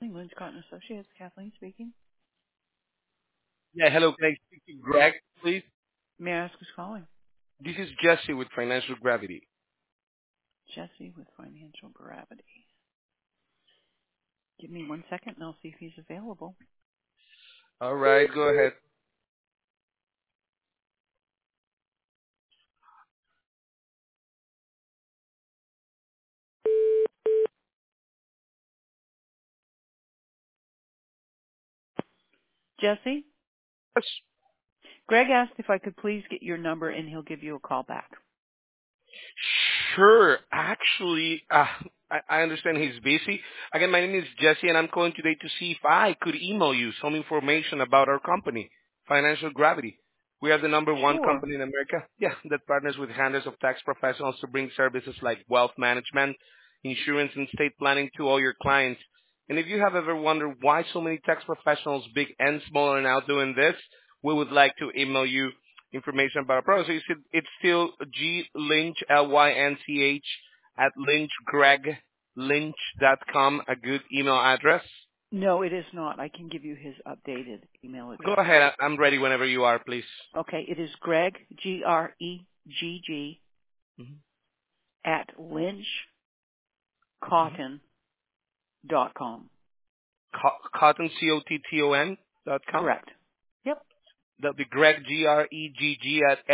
Lynch Cotton Associates, Kathleen speaking. Yeah, hello. Can I speak to Greg, please? May I ask who's calling? This is Jesse with Financial Gravity. Jesse with Financial Gravity. Give me 1 second and I'll see if he's available. All right, go ahead. Jesse, Yes. Greg asked if I could please get your number and he'll give you a call back. Sure. Actually, I understand he's busy. Again, my name is Jesse, and I'm calling today to see if I could email you some information about our company, Financial Gravity. We are the number one Sure. company in America, that partners with hundreds of tax professionals to bring services like wealth management, insurance, and estate planning to all your clients. And if you have ever wondered why so many tax professionals, big and small, are now doing this, we would like to email you information about our product. So you said it's still G Lynch, Lynch, at lynchgreglynch.com, a good email address. No, it is not. I can give you his updated email Go address. ahead. I'm ready whenever you are, please. Okay, it is Greg, Gregg, Mhm. at Mhm. lynchcotton.com. Cotton, COTTON.com. Correct. Yep, That'll be Greg, Gregg, at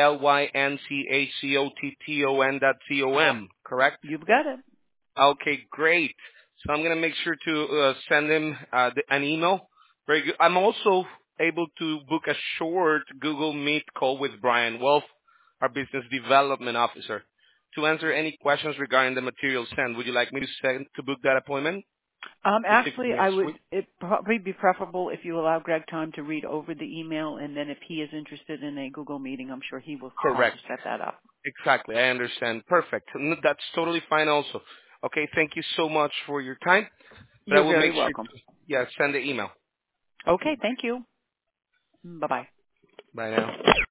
lynchcotton.com, correct? you've got it. Okay, great. So I'm going to make sure to send him an email. Very good. I'm also able to book a short Google Meet call with Brian Wolf, our business development officer, to answer any questions regarding the material sent. Would you like me to send to book that appointment? Specifically Actually, I next would. week? It probably be preferable if you allow Greg time to read over the email, and then if he is interested in a Google meeting, I'm sure he will want to Correct. set that up. Exactly. I understand. Perfect. That's totally fine also. Okay, thank you so much for your time. But I You're will very make sure welcome. to, send the email. Okay, thank you. Bye bye. Bye now.